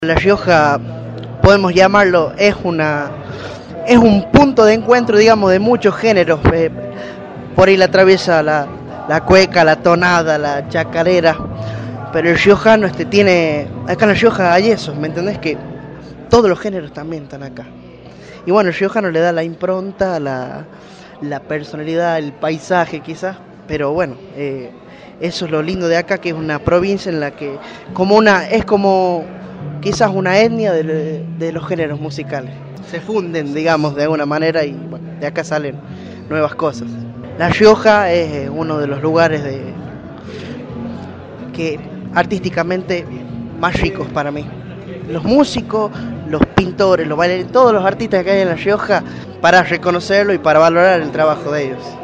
La Rioja, podemos llamarlo, es un punto de encuentro, digamos, de muchos géneros. Por ahí la atraviesa la cueca, la tonada, la chacarera. Pero el riojano acá en La Rioja hay eso, ¿me entendés? Que todos los géneros también están acá. Y bueno, el riojano le da la impronta, la personalidad, el paisaje quizás. Pero bueno, eso es lo lindo de acá, que es una provincia en la que es como quizás una etnia de los géneros musicales. Se funden, digamos, de alguna manera y bueno, de acá salen nuevas cosas. La Rioja es uno de los lugares que artísticamente más ricos para mí. Los músicos, los pintores, los bailarines, todos los artistas que hay en La Rioja, para reconocerlo y para valorar el trabajo de ellos.